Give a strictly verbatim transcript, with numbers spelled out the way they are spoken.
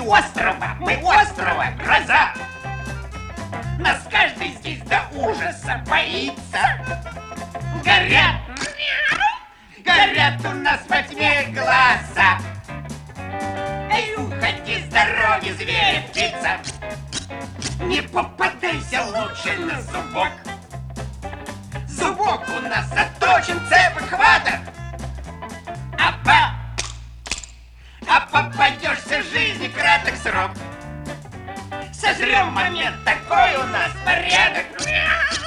острова, мы острова, гроза. Нас каждый здесь до ужаса боится. Горят, горят у нас во тьме глаза. Эй, уходи с дороги, зверь, птица. Не попадайся лучше на зубок. Зубок у нас заточен, цепок хваток. А, по... а попадешься в жизни краток срок. Сожрем момент, такой у нас порядок.